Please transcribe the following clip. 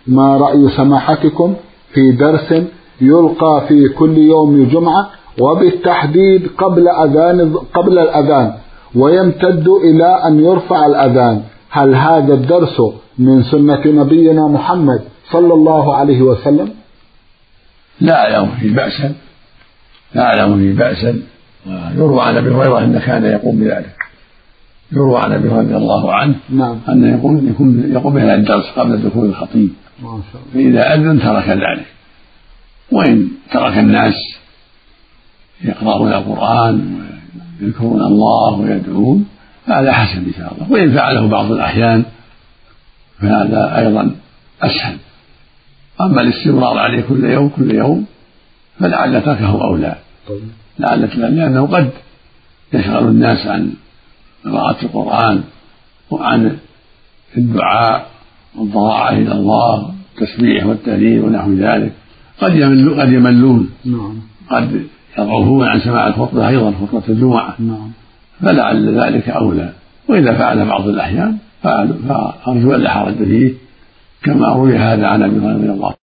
ما رأي سماحتكم في درس يلقى في كل يوم جمعة وبالتحديد قبل الأذان ويمتد إلى أن يرفع الأذان؟ هل هذا الدرس من سنة نبينا محمد صلى الله عليه وسلم؟ لا أعلم فيه بأسا. ويروى عن أبي هريرة أنه كان يقوم بذلك، يروى عن أبي هريرة رضي الله عنه أنه يقوم بهذا الدرس قبل دخول الخطيب، فإذا أذن ترك ذلك. وإن ترك الناس يقرؤون القرآن ويذكرون الله ويدعون فهذا حسن إن شاء الله. وإن فعله بعض الأحيان فهذا أيضا أسهل. أما الاستمرار عليه كل يوم فلعل تركه أولى، لأنه قد يشغل الناس عن قراءة القرآن وعن الدعاء والضراعة إلى الله والتسبيح والتهليل ونحو ذلك. قد يملون، قد يضعفون عن سماع الخطبة أيضا خطبة الجمعة، فلعل ذلك أولى. وإذا فعل بعض الأحيان فأرجو أن لا حرج فيه، كما روي هذا عن أبي هريرة رضي الله عنه.